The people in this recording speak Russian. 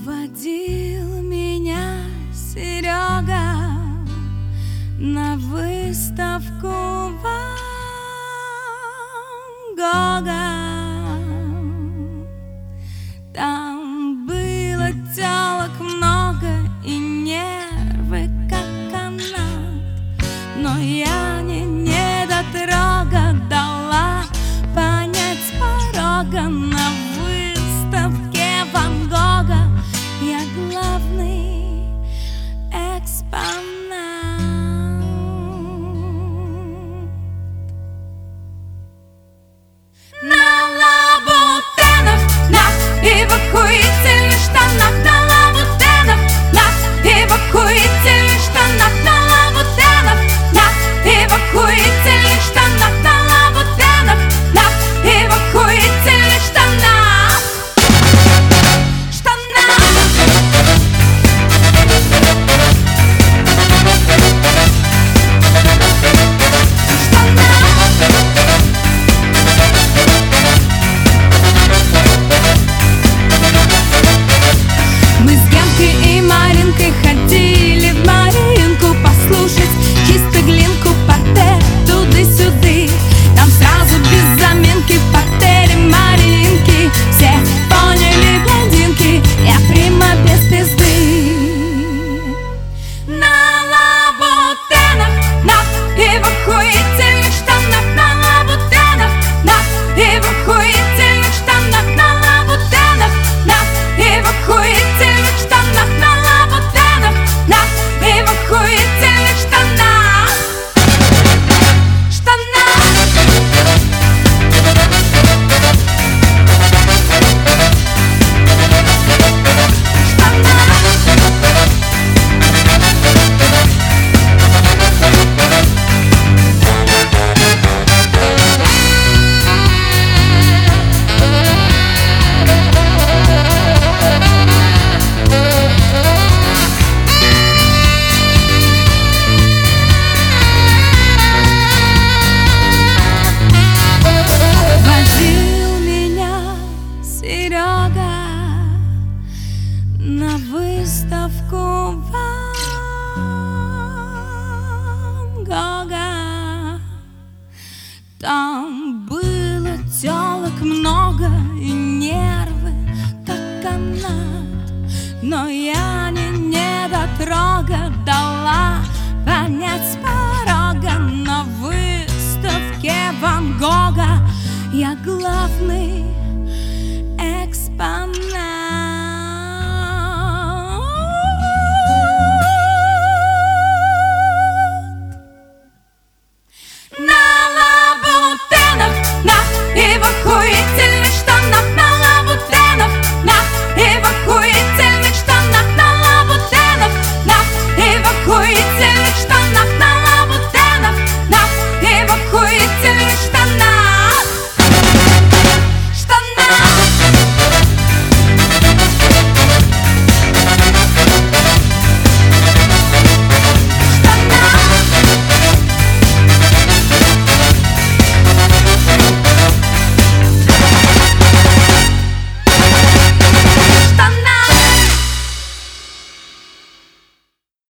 Водил меня Серега на выставку Ван Гога. Там было тёлок много и нервы как канат, но я не недотрога дала понять с порога: на выставке Ван Гога я главный экспонат. На лабутенах, на эвакуительных штанах, на лабутенах, на эвакуительных штанах, на лабутенах, на эвакуительных штанах, на лабутенах, на эвакуительных штанах. Мы с Генкой и Маринкой ходили в Маринку послушать чисто глинку, партер туды-сюды. Там сразу без заминки в партере Маринки все поняли блондинки, я прима без пизды. На лабутенах, на эвакуительных штанах, на лабутенах, на эвакуительных штанах, на лабутенах, на эвакуительных штанах, на лабутенах, на эвакуительных штанах. Водил меня Серега на выставку